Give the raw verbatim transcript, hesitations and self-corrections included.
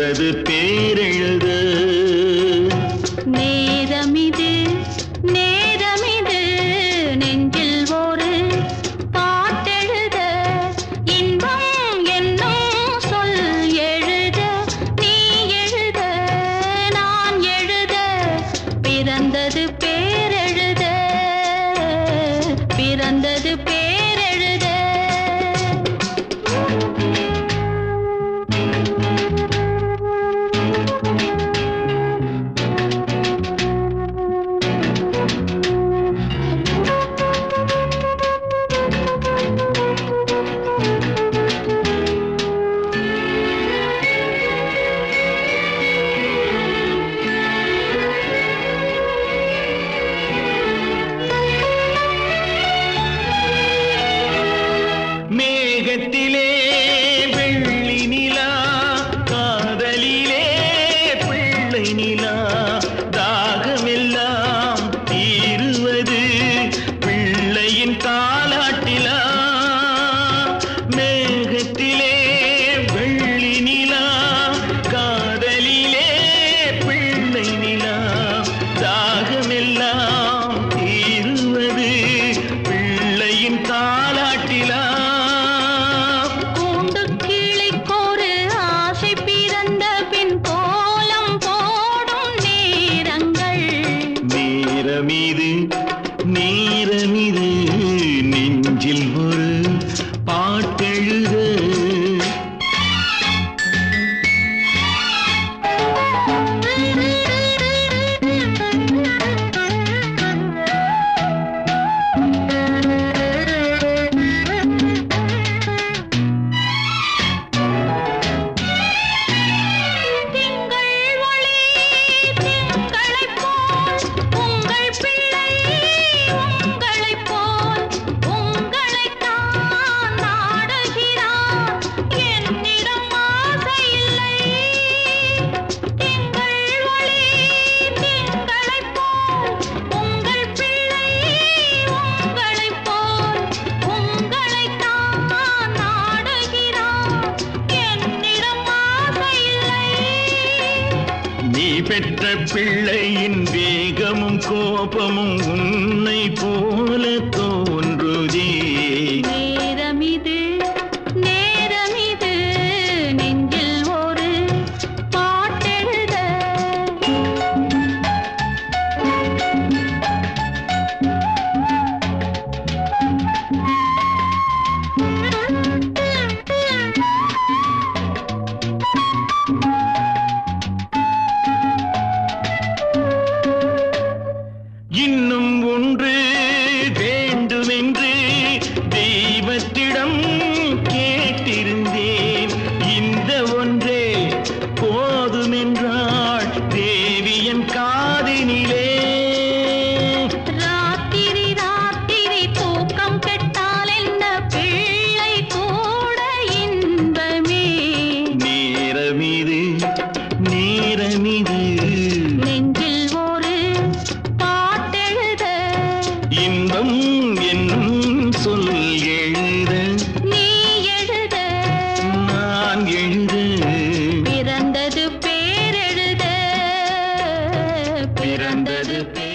பிறந்தது பேரெழுத. நேரமிது நேரமிது நெஞ்சில் ஒரு பாட்டெழுத, இன்பம் என்னும் சொல் எழுத, நீ எழுத நான் எழுத, பிறந்தது பேரெழுத, பிறந்தது பேரெழுத. மேகத்திலே வெள்ளி நிலா, காதலிலே பிள்ளை நிலா, தாகமெல்லாம் தீருவது பிள்ளையின் தாலாட்டிலா. மேகத்திலே வெள்ளி நிலா, காதலிலே பிள்ளை நிலா, தாகமெல்லாம் தீருவது பிள்ளையின் தாலாட்டிலா. நீரமிது நீரமிது நெஞ்சில் ஒரு பாட்டெழுத. நீ பெற்ற பிள்ளையின் வேகமும் கோபமும் உன்னை போல தோன்றுதே. நேரமிது நேரமிது நெஞ்சில் ஒரு பாட்டெழுத. இன்னும் ஒன்று வேண்டுமென்று தெய்வத்திடம் கேட்டிருந்தேன், இந்த ஒன்றே போதுமென்றாள் தேவியன் காதினிலே. ராத்திரி ராத்திரி தூக்கம் கெட்டால் என்ன பிள்ளை கூட இன்பமே. நேரமிது நேரமிது நெஞ்சில் ஒரு பாட்டெழுத, இன்பம் என்னும் சொல் எழுத, நீ எழுத நான் எழுத, பிறந்தது பேரெழுத, பிறந்தது